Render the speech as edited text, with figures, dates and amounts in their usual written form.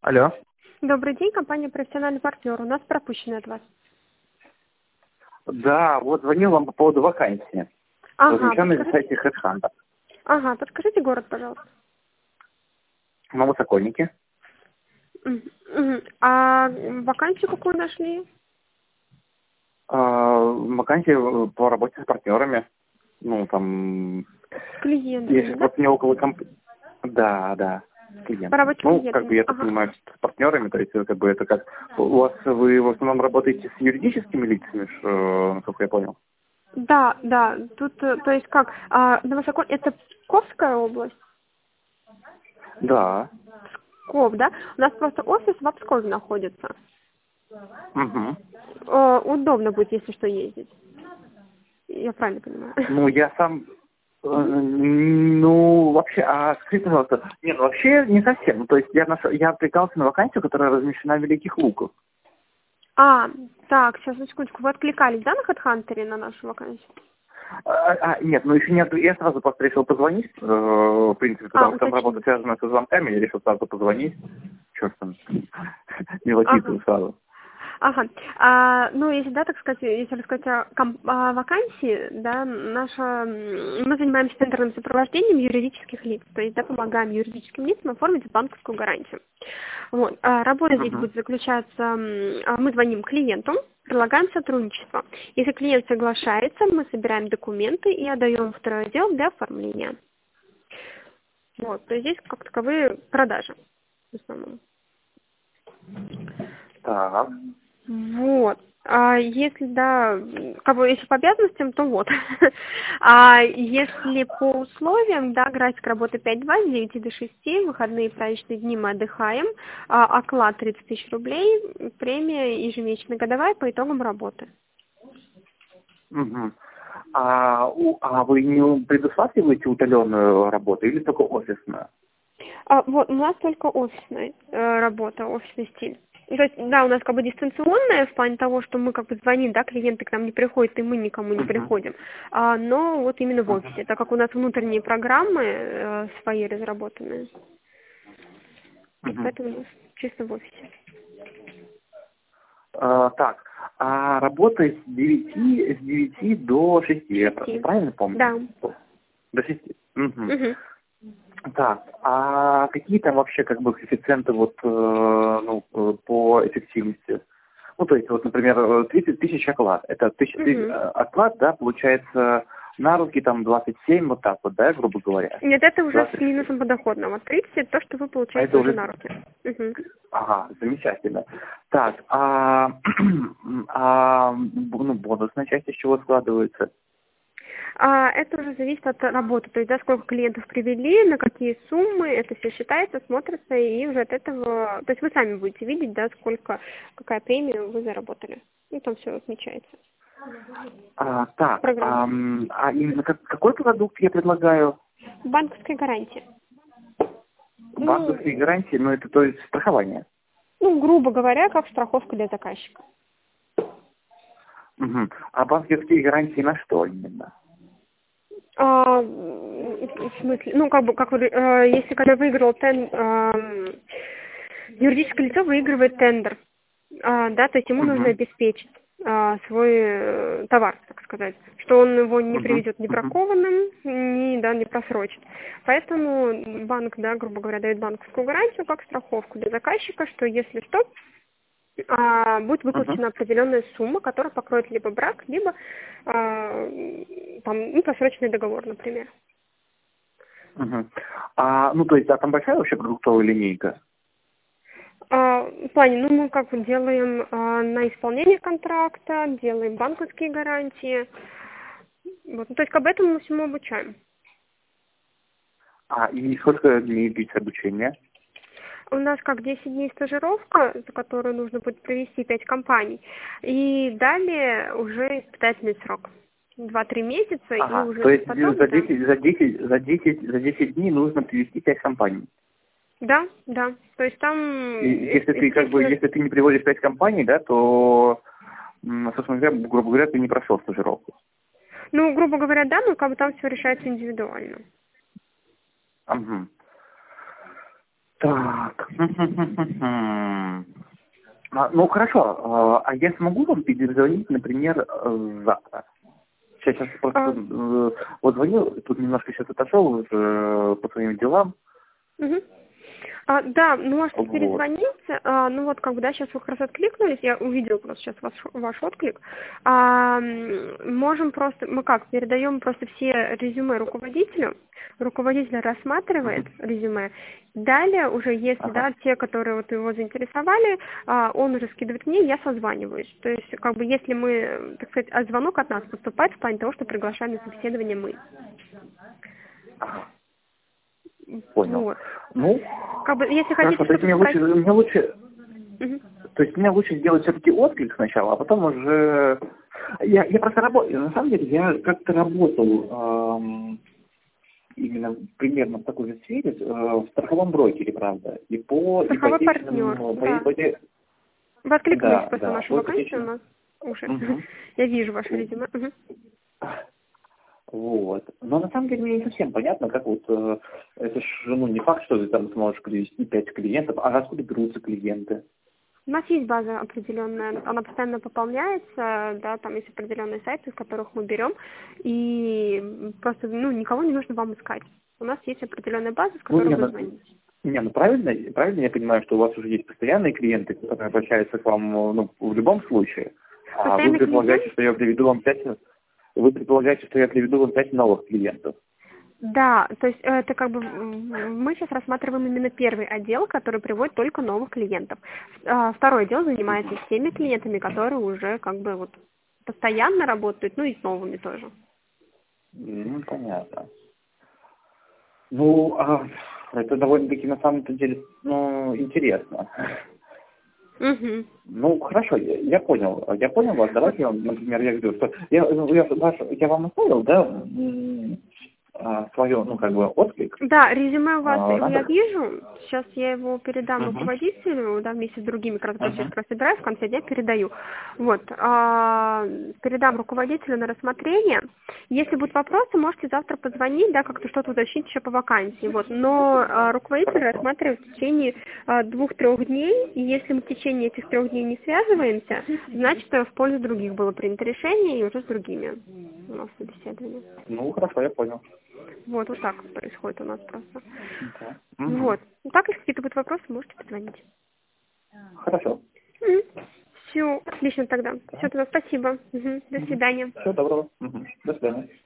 Алло. Добрый день, компания «Профессиональный партнер». У нас пропущено от вас. Да, вот звонил вам по поводу вакансии. Размещенной на сайте HeadHunter. Ага, подскажите город, пожалуйста. Новосокольники. А вакансию какую нашли? Вакансия по работе с партнерами. Ну, там... С клиентами, Если да? просто не около Да, с клиентами. По работе с Ну, клиентами. как бы я так понимаю, что с партнерами, то есть как бы это как... Вы в основном работаете с юридическими лицами, насколько я понял? Да, да. Тут, то есть как, это Псковская область? Да. Псков, да? У нас просто офис в Пскове находится. Угу. Удобно будет, если что, ездить. Я правильно понимаю? Ну, я сам... Ну, вообще, скажите, пожалуйста, нет, вообще не совсем. Ну, то есть я откликался на вакансию, которая размещена в Великих Луках. Так, сейчас, на секундочку. Вы откликались, да, на HeadHunter на нашу вакансию? Нет, ну еще нет, я сразу просто решил позвонить, в принципе, потому что там работа уточнить. связана со звонками, я решил сразу позвонить. Черт там, не выкидываю сразу. Ну, если, да, так сказать, если рассказать о вакансии, да, мы занимаемся тендерным сопровождением юридических лиц, то есть, да, помогаем юридическим лицам оформить банковскую гарантию. Вот. Работа здесь будет заключаться, мы звоним клиенту, предлагаем сотрудничество. Если клиент соглашается, мы собираем документы и отдаем второй отдел для оформления. Вот, то есть здесь как таковые продажи в основном. Так. Вот. Если, да, если по обязанностям, то вот. А если по условиям, да, график работы 5-2, с 9 до 6, выходные и праздничные дни мы отдыхаем, оклад 30 тысяч рублей, премия ежемесячно годовая по итогам работы. Угу. Вы не предусматриваете удаленную работу или только офисную? Вот, у нас только офисная работа, офисный стиль. То есть, да, у нас как бы дистанционная в плане того, что мы как бы звоним, да, клиенты к нам не приходят, и мы никому не приходим. Но вот именно в офисе, так как у нас внутренние программы свои разработанные. И поэтому у нас чисто в офисе. Так, работа с 9 до 6, я правильно помню? Да. До 6. Угу. Так, какие там вообще как бы коэффициенты вот, по эффективности? Ну, то есть, вот, например, 30 тысяч оклад. Это оклад, да, получается на руки там 27, вот так вот, да, грубо говоря? Нет, это уже 26. с минусом подоходного. 30 это то, что вы получаете это уже уже на руки. Ага, замечательно. Так, бонусная часть из чего складывается? Это уже зависит от работы, то есть, да, сколько клиентов привели, на какие суммы, это все считается, смотрится, и уже от этого, то есть вы сами будете видеть, да, какая премия вы заработали. И там все отмечается. Именно какой продукт я предлагаю? Банковская гарантия. Банковские гарантии, это то есть страхование? Грубо говоря, как страховка для заказчика. Угу. А банковские гарантии на что именно? В смысле, если когда выиграл юридическое лицо выигрывает тендер, да, то есть ему нужно обеспечить свой товар, так сказать, что он его не приведет не бракованным, не просрочит. Поэтому банк, да, грубо говоря, дает банковскую гарантию как страховку для заказчика, что если что, будет выплачена определенная сумма, которая покроет либо брак, либо просроченный договор, например. То есть, там большая вообще продуктовая линейка? В плане, мы делаем на исполнение контракта, делаем банковские гарантии. Вот. То есть, об этом мы всему обучаем. И сколько дней длится обучение? У нас 10 дней стажировка, за которую нужно будет провести 5 компаний. И далее уже испытательный срок. 2-3 месяца. И уже то есть потом, за 10 дней нужно привести 5 компаний? Да. То есть там... Если ты не приводишь 5 компаний, да, то, собственно говоря, грубо говоря, ты не прошел стажировку. Грубо говоря, да, но там все решается индивидуально. Так. Ну, хорошо. А я смогу вам перезвонить, например, завтра? Сейчас просто вот звонил, тут немножко сейчас отошел уже по своим делам. Да, можете Вот. перезвонить. Ну вот, как бы, да, сейчас вы как раз откликнулись, я увидела просто сейчас ваш отклик. Можем просто, мы как, передаем просто все резюме руководителю, руководитель рассматривает резюме. Далее уже, если, да, те, которые вот его заинтересовали, он уже скидывает мне, я созваниваюсь. То есть, как бы, если мы, так сказать, звонок от нас поступает в плане того, что приглашаем на собеседование мы. Понял. Вот. Ну, как бы, если хорошо, хотите, то есть мне лучше, то есть мне лучше сделать все-таки отклик сначала, а потом уже... Я просто работаю, на самом деле, я как-то работал именно примерно в такой же сфере, в страховом брокере, правда, и по страховой ипотечным... партнер, да. Вы откликнулись просто на нашу вакансию ипотечным... у нас уже. Я вижу ваше резюме. Вот. Но на самом деле мне не совсем понятно, как вот, это ж, ну, не факт, что ты там сможешь привести 5 клиентов, а откуда берутся клиенты? У нас есть база определенная, она постоянно пополняется, да, там есть определенные сайты, с которых мы берем, и просто, ну, никого не нужно вам искать. У нас есть определенная база, с которой вы звоните. Ну правильно я понимаю, что у вас уже есть постоянные клиенты, которые обращаются к вам, ну, в любом случае. А вы предполагаете, что я приведу вам 5... Вы предполагаете, что я приведу вам 5 новых клиентов? Да, то есть это как бы мы сейчас рассматриваем именно первый отдел, который приводит только новых клиентов. Второй отдел занимается теми клиентами, которые уже как бы вот постоянно работают, ну и с новыми тоже. Понятно. Ну, это довольно-таки на самом-то деле, ну, интересно. Ну, хорошо, я понял вас. Давайте я вам, например, я говорю, что я вам оставил, да, свое, ну, как бы, отклик. Да, резюме у вас я вижу. Сейчас я его передам руководителю, да, вместе с другими, как раз собираю, в конце дня передаю. Вот. Передам руководителю на рассмотрение. Если будут вопросы, можете завтра позвонить, да, как-то что-то уточнить еще по вакансии. Вот. Но руководитель рассматривает в течение 2-3 дней, и если мы в течение этих 3 дней не связываемся, значит, в пользу других было принято решение, и уже с другими у нас собеседование. Ну, хорошо, я понял. Вот так происходит у нас просто. Вот. Так, если какие-то будут вопросы, можете позвонить. Хорошо. Все, отлично тогда. Все, тогда спасибо. До свидания. Всего доброго. До свидания.